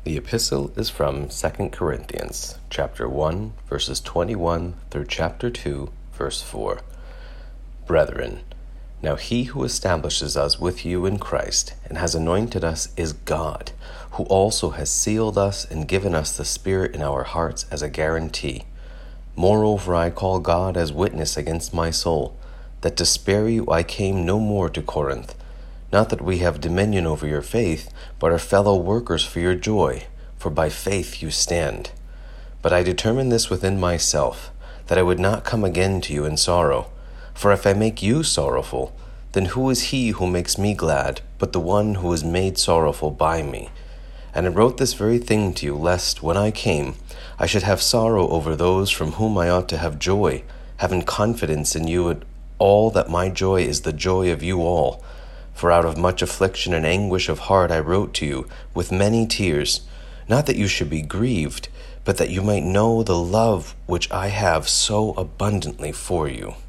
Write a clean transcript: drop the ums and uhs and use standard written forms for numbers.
The epistle is from 2 Corinthians, chapter 1, verses 21 through chapter 2, verse 4. Brethren, now he who establishes us with you in Christ and has anointed us is God, who also has sealed us and given us the Spirit in our hearts as a guarantee. Moreover, I call God as witness against my soul, that to spare you I came no more to Corinth. Not that we have dominion over your faith, but are fellow workers for your joy, for by faith you stand. But I determined this within myself, that I would not come again to you in sorrow. For if I make you sorrowful, then who is he who makes me glad, but the one who is made sorrowful by me? And I wrote this very thing to you, lest, when I came, I should have sorrow over those from whom I ought to have joy, having confidence in you at all that my joy is the joy of you all. For out of much affliction and anguish of heart I wrote to you, with many tears, not that you should be grieved, but that you might know the love which I have so abundantly for you.